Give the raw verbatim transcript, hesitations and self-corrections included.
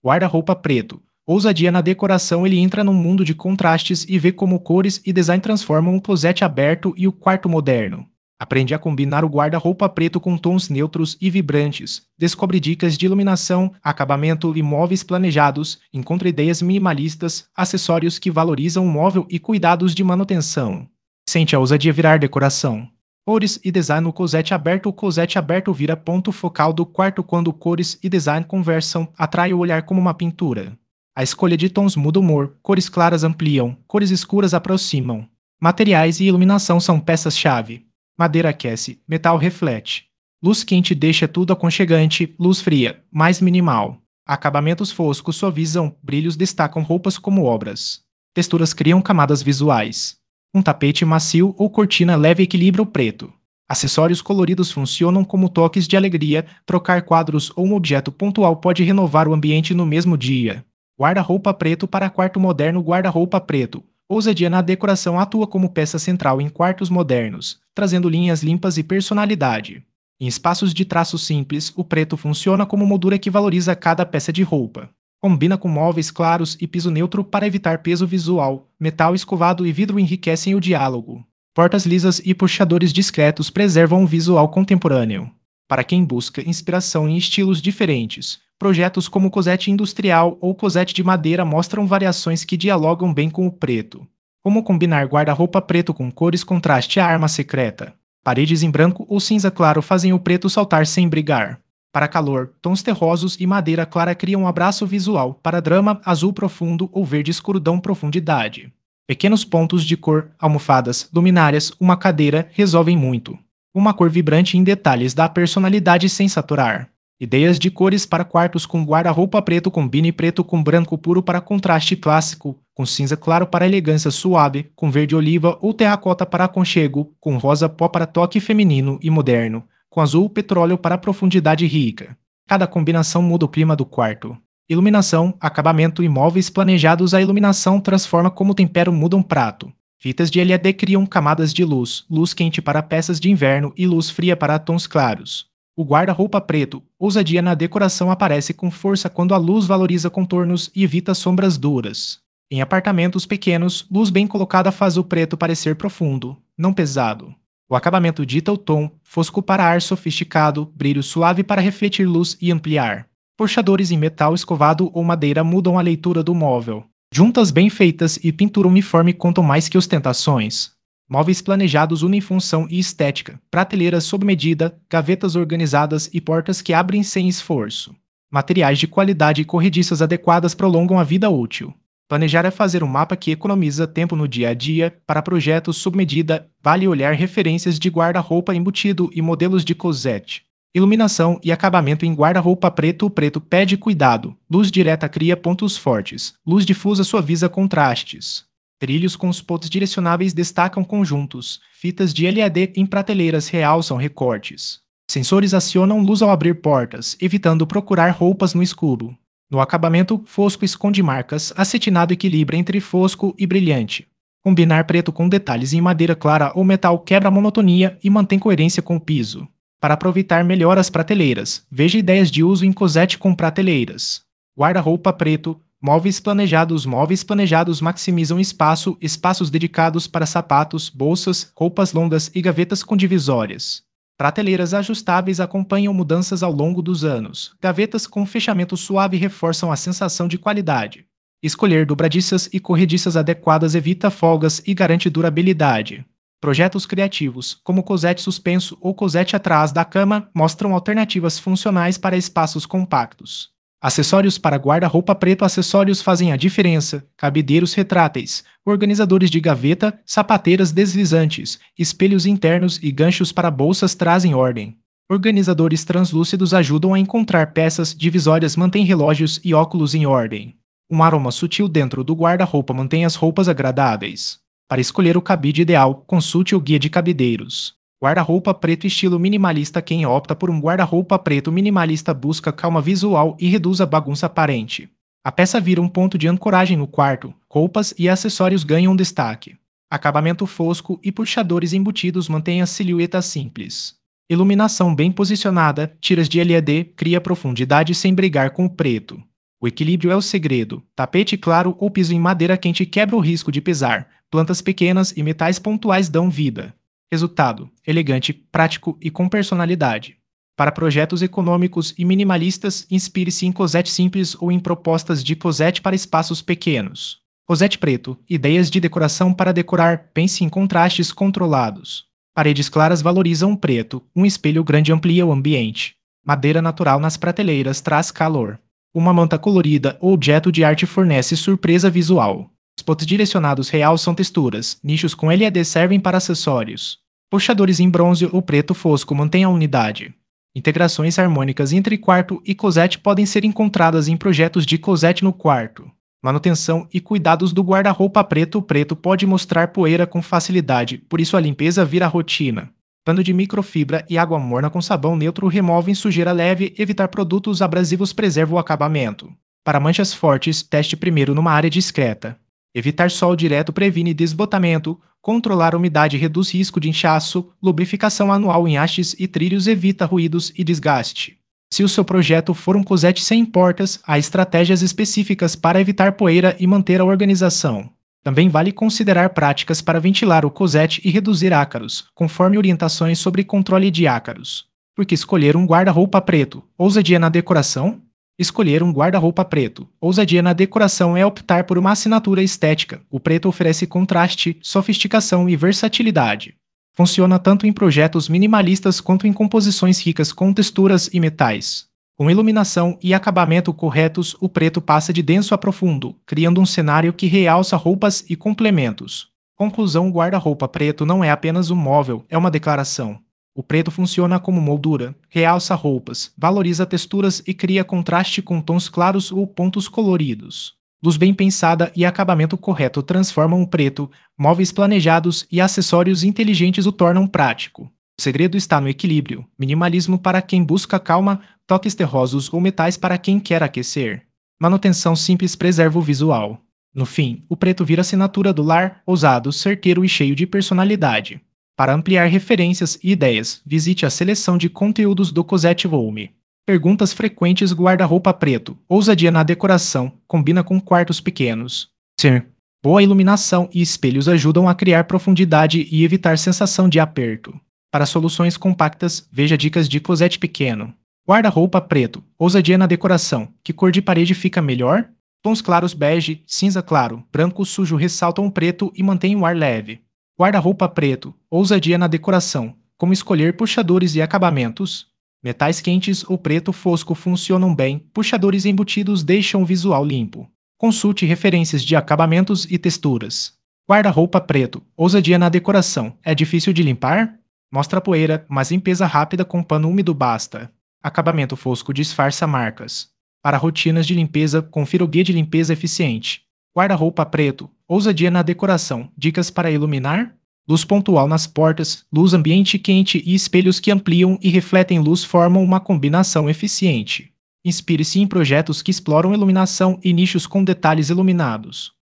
Guarda-roupa preto. Ousadia na decoração, ele entra num mundo de contrastes e vê como cores e design transformam o closet aberto e o quarto moderno. Aprende a combinar o guarda-roupa preto com tons neutros e vibrantes. Descobre dicas de iluminação, acabamento e móveis planejados. Encontra ideias minimalistas, acessórios que valorizam o móvel e cuidados de manutenção. Sente a ousadia virar decoração. Cores e design no closet aberto. O closet aberto vira ponto focal do quarto quando cores e design conversam, atrai o olhar como uma pintura. A escolha de tons muda o humor, cores claras ampliam, cores escuras aproximam. Materiais e iluminação são peças-chave. Madeira aquece, metal reflete. Luz quente deixa tudo aconchegante, luz fria, mais minimal. Acabamentos foscos suavizam, brilhos destacam roupas como obras. Texturas criam camadas visuais. Um tapete macio ou cortina leve equilibra o preto. Acessórios coloridos funcionam como toques de alegria, trocar quadros ou um objeto pontual pode renovar o ambiente no mesmo dia. Guarda-roupa preto para quarto moderno. Guarda-roupa preto. Ousadia na decoração atua como peça central em quartos modernos, trazendo linhas limpas e personalidade. Em espaços de traço simples, o preto funciona como moldura que valoriza cada peça de roupa. Combina com móveis claros e piso neutro para evitar peso visual. Metal escovado e vidro enriquecem o diálogo. Portas lisas e puxadores discretos preservam o visual contemporâneo. Para quem busca inspiração em estilos diferentes, projetos como o closet industrial ou closet de madeira mostram variações que dialogam bem com o preto. Como combinar guarda-roupa preto com cores contraste a arma secreta. Paredes em branco ou cinza claro fazem o preto saltar sem brigar. Para calor, tons terrosos e madeira clara criam um abraço visual. Para drama, azul profundo ou verde escuro dão profundidade. Pequenos pontos de cor, almofadas, luminárias, uma cadeira resolvem muito. Uma cor vibrante em detalhes dá personalidade sem saturar. Ideias de cores para quartos com guarda-roupa preto. Combine preto com branco puro para contraste clássico, com cinza claro para elegância suave, com verde oliva ou terracota para aconchego, com rosa pó para toque feminino e moderno, com azul petróleo para profundidade rica. Cada combinação muda o clima do quarto. Iluminação, acabamento e móveis planejados. A iluminação transforma como o tempero muda um prato. Fitas de L E D criam camadas de luz, luz quente para peças de inverno e luz fria para tons claros. O guarda-roupa preto, ousadia na decoração, aparece com força quando a luz valoriza contornos e evita sombras duras. Em apartamentos pequenos, luz bem colocada faz o preto parecer profundo, não pesado. O acabamento dita o tom, fosco para ar sofisticado, brilho suave para refletir luz e ampliar. Puxadores em metal escovado ou madeira mudam a leitura do móvel. Juntas bem feitas e pintura uniforme contam mais que ostentações. Móveis planejados unem função e estética, prateleiras sob medida, gavetas organizadas e portas que abrem sem esforço. Materiais de qualidade e corrediças adequadas prolongam a vida útil. Planejar é fazer um mapa que economiza tempo no dia a dia. Para projetos sob medida, vale olhar referências de guarda-roupa embutido e modelos de closet. Iluminação e acabamento em guarda-roupa preto. O preto pede cuidado. Luz direta cria pontos fortes. Luz difusa suaviza contrastes. Trilhos com spots direcionáveis destacam conjuntos. Fitas de L E D em prateleiras realçam recortes. Sensores acionam luz ao abrir portas, evitando procurar roupas no escuro. No acabamento, fosco esconde marcas, acetinado equilibra entre fosco e brilhante. Combinar preto com detalhes em madeira clara ou metal quebra a monotonia e mantém coerência com o piso. Para aproveitar melhor as prateleiras, veja ideias de uso em closet com prateleiras. Guarda-roupa preto. Móveis planejados. Móveis planejados maximizam espaço, espaços dedicados para sapatos, bolsas, roupas longas e gavetas com divisórias. Prateleiras ajustáveis acompanham mudanças ao longo dos anos. Gavetas com fechamento suave reforçam a sensação de qualidade. Escolher dobradiças e corrediças adequadas evita folgas e garante durabilidade. Projetos criativos, como closet suspenso ou closet atrás da cama, mostram alternativas funcionais para espaços compactos. Acessórios para guarda-roupa preto. Acessórios fazem a diferença. Cabideiros retráteis, organizadores de gaveta, sapateiras deslizantes, espelhos internos e ganchos para bolsas trazem ordem. Organizadores translúcidos ajudam a encontrar peças. Divisórias mantêm relógios e óculos em ordem. Um aroma sutil dentro do guarda-roupa mantém as roupas agradáveis. Para escolher o cabide ideal, consulte o guia de cabideiros. Guarda-roupa preto estilo minimalista. Quem opta por um guarda-roupa preto minimalista busca calma visual e reduz a bagunça aparente. A peça vira um ponto de ancoragem no quarto, roupas e acessórios ganham destaque. Acabamento fosco e puxadores embutidos mantêm a silhueta simples. Iluminação bem posicionada, tiras de L E D cria profundidade sem brigar com o preto. O equilíbrio é o segredo. Tapete claro ou piso em madeira quente quebra o risco de pesar. Plantas pequenas e metais pontuais dão vida. Resultado: elegante, prático e com personalidade. Para projetos econômicos e minimalistas, inspire-se em closet simples ou em propostas de closet para espaços pequenos. Closet preto, ideias de decoração para decorar, pense em contrastes controlados. Paredes claras valorizam o preto, um espelho grande amplia o ambiente. Madeira natural nas prateleiras traz calor. Uma manta colorida ou objeto de arte fornece surpresa visual. Spots direcionados realçam texturas, nichos com L E D servem para acessórios. Puxadores em bronze ou preto fosco mantêm a unidade. Integrações harmônicas entre quarto e closet podem ser encontradas em projetos de closet no quarto. Manutenção e cuidados do guarda-roupa preto. O preto pode mostrar poeira com facilidade, por isso a limpeza vira rotina. Pano de microfibra e água morna com sabão neutro removem sujeira leve. Evitar produtos abrasivos preserva o acabamento. Para manchas fortes, teste primeiro numa área discreta. Evitar sol direto previne desbotamento. Controlar a umidade reduz risco de inchaço. Lubrificação anual em hastes e trilhos evita ruídos e desgaste. Se o seu projeto for um closet sem portas, há estratégias específicas para evitar poeira e manter a organização. Também vale considerar práticas para ventilar o closet e reduzir ácaros, conforme orientações sobre controle de ácaros. Por que escolher um guarda-roupa preto? Ousadia na decoração? Escolher um guarda-roupa preto. Ousadia na decoração é optar por uma assinatura estética. O preto oferece contraste, sofisticação e versatilidade. Funciona tanto em projetos minimalistas quanto em composições ricas com texturas e metais. Com iluminação e acabamento corretos, o preto passa de denso a profundo, criando um cenário que realça roupas e complementos. Conclusão: o guarda-roupa preto não é apenas um móvel, é uma declaração. O preto funciona como moldura, realça roupas, valoriza texturas e cria contraste com tons claros ou pontos coloridos. Luz bem pensada e acabamento correto transformam o preto, móveis planejados e acessórios inteligentes o tornam prático. O segredo está no equilíbrio: minimalismo para quem busca calma, toques terrosos ou metais para quem quer aquecer. Manutenção simples preserva o visual. No fim, o preto vira assinatura do lar, ousado, certeiro e cheio de personalidade. Para ampliar referências e ideias, visite a seleção de conteúdos do Cosette Volume. Perguntas frequentes: guarda-roupa preto. Ousadia na decoração. Combina com quartos pequenos. Sim. Boa iluminação e espelhos ajudam a criar profundidade e evitar sensação de aperto. Para soluções compactas, veja dicas de closet pequeno. Guarda-roupa preto. Ousadia na decoração. Que cor de parede fica melhor? Tons claros bege, cinza claro, branco sujo ressaltam o preto e mantêm o ar leve. Guarda-roupa preto. Ousadia na decoração. Como escolher puxadores e acabamentos? Metais quentes ou preto fosco funcionam bem, puxadores embutidos deixam o visual limpo. Consulte referências de acabamentos e texturas. Guarda-roupa preto. Ousadia na decoração. É difícil de limpar? Mostra poeira, mas limpeza rápida com pano úmido basta. Acabamento fosco disfarça marcas. Para rotinas de limpeza, confira o guia de limpeza eficiente. Guarda-roupa preto. Ousadia na decoração. Dicas para iluminar? Luz pontual nas portas, luz ambiente quente e espelhos que ampliam e refletem luz formam uma combinação eficiente. Inspire-se em projetos que exploram iluminação e nichos com detalhes iluminados.